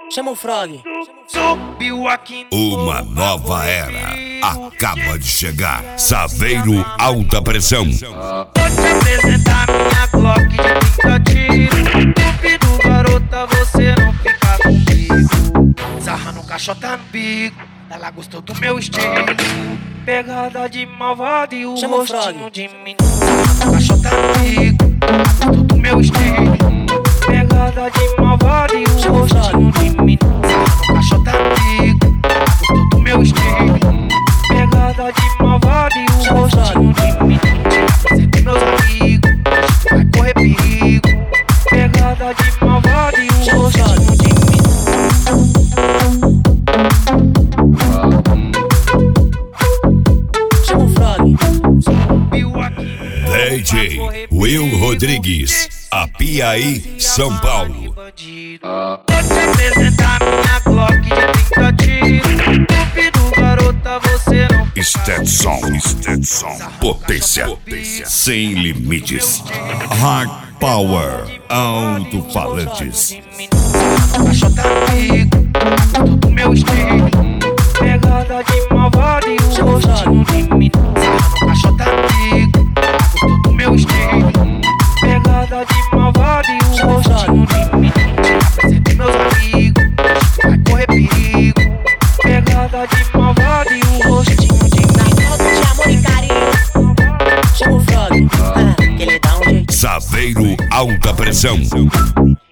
Chama o Frog. Subiu aqui. Uma nova era acaba de chegar. Saveiro Alta Pressão. Vou te apresentar minha Glock de 30 tiros. Duvido, garota, você não fica comigo. Sarrando caixota no bico, ela gostou do meu estilo. Pegada de malvado e o Chama o rostinho Frog. de menino. Sarrando caixota no bico, ela gostou do meu estilo. Pegada de malvado e o Chama o rostinho de menino. Sarrando caixota no bico, ela gostou do meu estilo. Pegada de malvado e o Chama o rostinho de menino. Você tem meus amigos, vai correr perigo. Pegada de malvado e o Chama o rostinho Frog. de menino. Chama o Frog. Subiu aqui. DJ Will Rodrigues, Apiaí, São Paulo. Vou te apresentar minha Glock de 30 tiros. Duvido, garota, você não Stetson, potência sem limites. Hard Power, alto-falantes. caixota no bico, gostou do meu estilo. Pegada de malvado e o Chama o rostinho de menino. Caixota no bico, gostou do meu estilo. Pegada de malvado e o Chama o rostinho de menino. Apresentei meus amigos, vai correr perigo. Pegada de malvado e o rostinho de menino. Falta de amor e carinho. Chama o Frog. Que ele dá um jeito. Saveiro Alta Pressão.